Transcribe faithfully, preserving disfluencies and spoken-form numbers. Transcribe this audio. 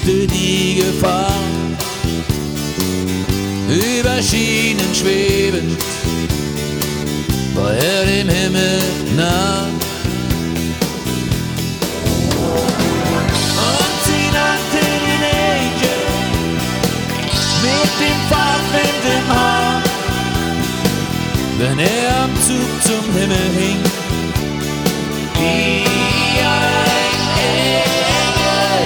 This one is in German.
wusste die Gefahr. Über Schienen schwebend war er dem Himmel nah. Und sie nannte ihn Angel mit dem Fahrtwind im Haar, wenn er am Zug zum Himmel hing. Die